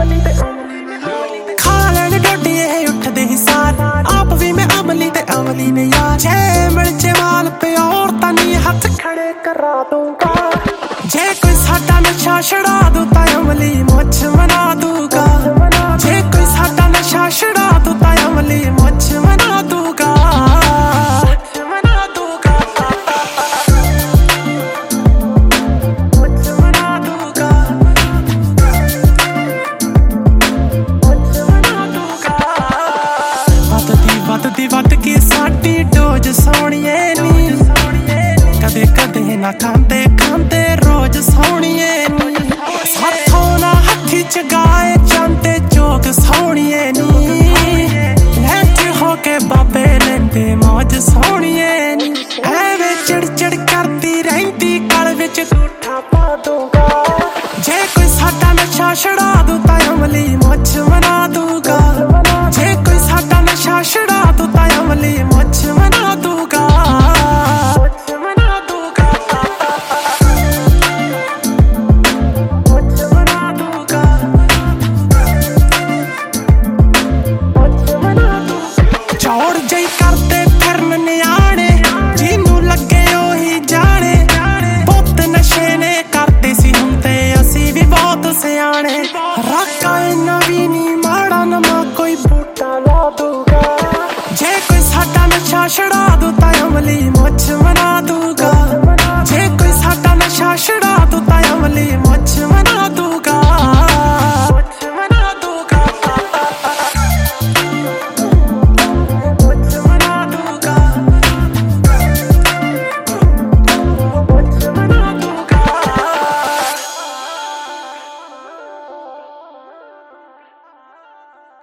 खा लैने डोडिये उठदे ही सार आप भी मैं अमली ते अमली ने यार जे मिर्चे वाल पे और तनी हथ खड़े करा दूंगा जे कोई साडा नशा छड़ा दू ता अमली मुझ मना दूंगा जे कोई साडा नशा छड़ा दू ता अमली मुझ मना दूंगा वध की साडी डोज सोहणिए नी कदे कदे ना खांदे खांदे रोज सोहणिए नी साथों ना हथी चगाए जांदे जोग सोहणिए नी लैच होके बाबे लेंदे मौज सोहणिए नी ऐवे चिड़ चिड़ करदी रहिंदी गल विच झूठा पा दूंगा जे कोई साडा नशा छड़ा दू ता अमली मुझ मना दूंगा जे कोई साडा नशा छड़ा दू ता अमली मुझ मना दूंगा चौड़ जई करते फिरन नियाणे जिन्नू लगे ओही जाने बहुत नशे ने करते सी हुंदे असी भी बहुत सियाणे राका इन्ना भी नी माड़ा नमा कोई बूटा ला दूंगा जे कोई साडा नशा छड़ा दू ता अमली मुझ